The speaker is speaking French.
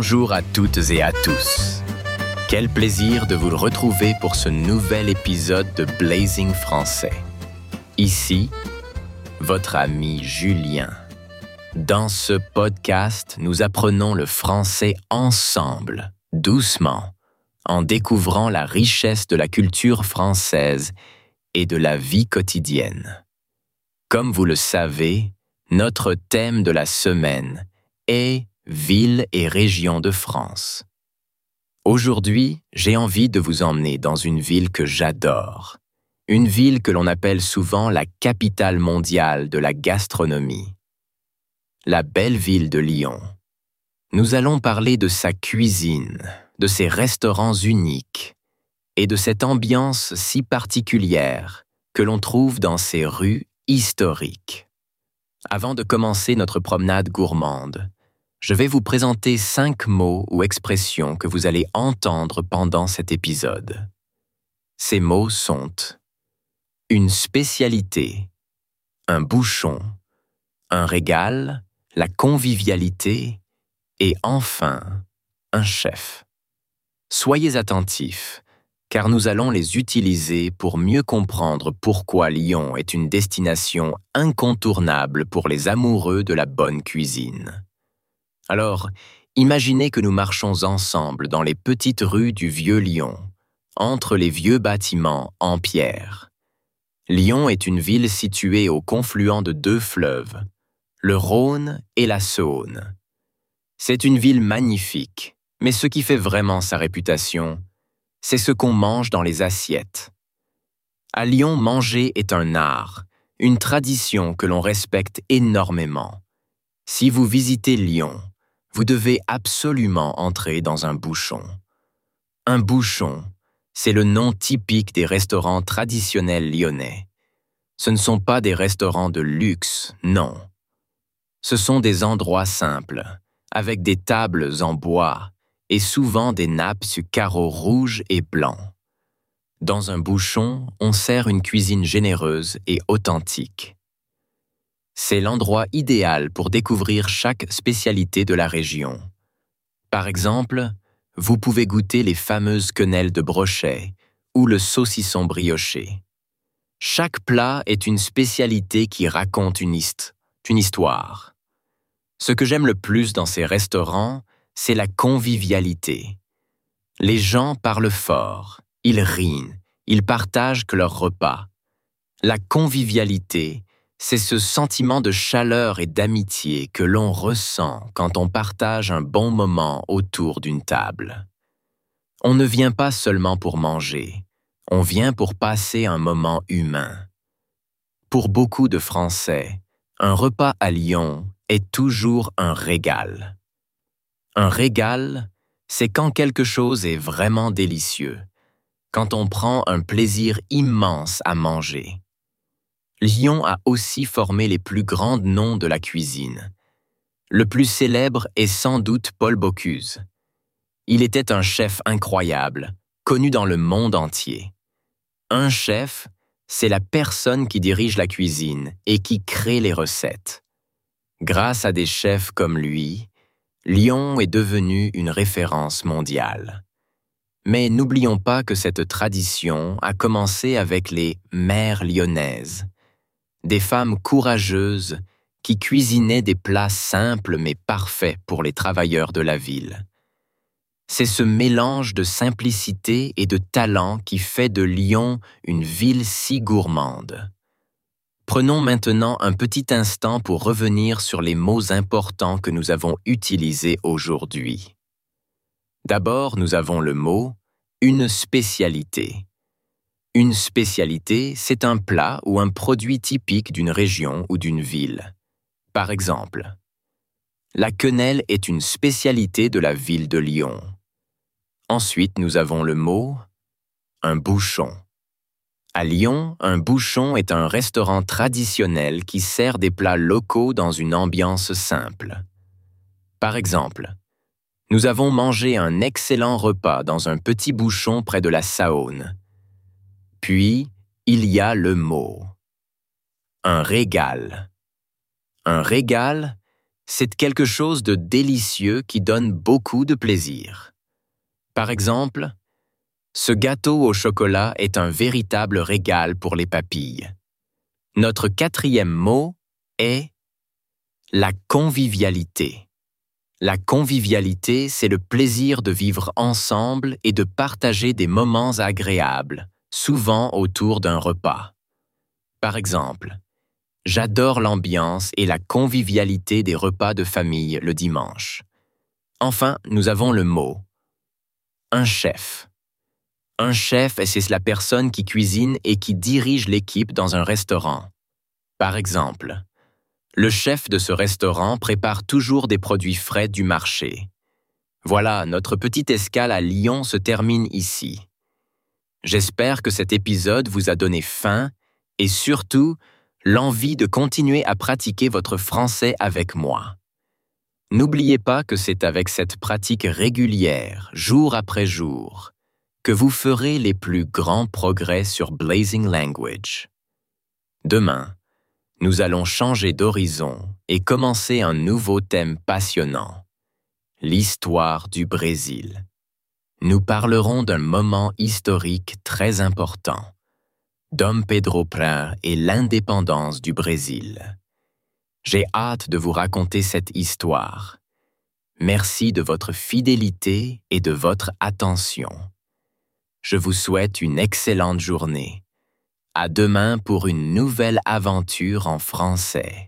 Bonjour à toutes et à tous. Quel plaisir de vous retrouver pour ce nouvel épisode de Blazing Français. Ici, votre ami Julien. Dans ce podcast, nous apprenons le français ensemble, doucement, en découvrant la richesse de la culture française et de la vie quotidienne. Comme vous le savez, notre thème de la semaine est Villes et régions de France. Aujourd'hui, j'ai envie de vous emmener dans une ville que j'adore, une ville que l'on appelle souvent la capitale mondiale de la gastronomie, la belle ville de Lyon. Nous allons parler de sa cuisine, de ses restaurants uniques et de cette ambiance si particulière que l'on trouve dans ses rues historiques. Avant de commencer notre promenade gourmande, je vais vous présenter 5 mots ou expressions que vous allez entendre pendant cet épisode. Ces mots sont une spécialité, un bouchon, un régal, la convivialité et enfin, un chef. Soyez attentifs, car nous allons les utiliser pour mieux comprendre pourquoi Lyon est une destination incontournable pour les amoureux de la bonne cuisine. Alors, imaginez que nous marchons ensemble dans les petites rues du vieux Lyon, entre les vieux bâtiments en pierre. Lyon est une ville située au confluent de 2 fleuves, le Rhône et la Saône. C'est une ville magnifique, mais ce qui fait vraiment sa réputation, c'est ce qu'on mange dans les assiettes. À Lyon, manger est un art, une tradition que l'on respecte énormément. Si vous visitez Lyon, vous devez absolument entrer dans un bouchon. Un bouchon, c'est le nom typique des restaurants traditionnels lyonnais. Ce ne sont pas des restaurants de luxe, non. Ce sont des endroits simples, avec des tables en bois et souvent des nappes sur carreaux rouges et blancs. Dans un bouchon, on sert une cuisine généreuse et authentique. C'est l'endroit idéal pour découvrir chaque spécialité de la région. Par exemple, vous pouvez goûter les fameuses quenelles de brochet ou le saucisson brioché. Chaque plat est une spécialité qui raconte une histoire. Ce que j'aime le plus dans ces restaurants, c'est la convivialité. Les gens parlent fort, ils rient, ils partagent que leur repas. La convivialité, c'est ce sentiment de chaleur et d'amitié que l'on ressent quand on partage un bon moment autour d'une table. On ne vient pas seulement pour manger, on vient pour passer un moment humain. Pour beaucoup de Français, un repas à Lyon est toujours un régal. Un régal, c'est quand quelque chose est vraiment délicieux, quand on prend un plaisir immense à manger. Lyon a aussi formé les plus grands noms de la cuisine. Le plus célèbre est sans doute Paul Bocuse. Il était un chef incroyable, connu dans le monde entier. Un chef, c'est la personne qui dirige la cuisine et qui crée les recettes. Grâce à des chefs comme lui, Lyon est devenu une référence mondiale. Mais n'oublions pas que cette tradition a commencé avec les mères lyonnaises, des femmes courageuses qui cuisinaient des plats simples mais parfaits pour les travailleurs de la ville. C'est ce mélange de simplicité et de talent qui fait de Lyon une ville si gourmande. Prenons maintenant un petit instant pour revenir sur les mots importants que nous avons utilisés aujourd'hui. D'abord, nous avons le mot « une spécialité ». Une spécialité, c'est un plat ou un produit typique d'une région ou d'une ville. Par exemple, la quenelle est une spécialité de la ville de Lyon. Ensuite, nous avons le mot « un bouchon ». À Lyon, un bouchon est un restaurant traditionnel qui sert des plats locaux dans une ambiance simple. Par exemple, nous avons mangé un excellent repas dans un petit bouchon près de la Saône. Puis, il y a le mot « un régal ». Un régal, C'est quelque chose de délicieux qui donne beaucoup de plaisir. Par exemple, ce gâteau au chocolat est un véritable régal pour les papilles. Notre quatrième mot est la convivialité. La convivialité, c'est le plaisir de vivre ensemble et de partager des moments agréables, souvent autour d'un repas. Par exemple, j'adore l'ambiance et la convivialité des repas de famille le dimanche. Enfin, nous avons le mot un chef. Un chef, c'est la personne qui cuisine et qui dirige l'équipe dans un restaurant. Par exemple, le chef de ce restaurant prépare toujours des produits frais du marché. Voilà, notre petite escale à Lyon se termine ici. J'espère que cet épisode vous a donné faim et surtout l'envie de continuer à pratiquer votre français avec moi. N'oubliez pas que c'est avec cette pratique régulière, jour après jour, que vous ferez les plus grands progrès sur Blazing Language. Demain, nous allons changer d'horizon et commencer un nouveau thème passionnant, l'histoire du Brésil. Nous parlerons d'un moment historique très important, Dom Pedro Prim et l'indépendance du Brésil. J'ai hâte de vous raconter cette histoire. Merci de votre fidélité et de votre attention. Je vous souhaite une excellente journée. À demain pour une nouvelle aventure en français.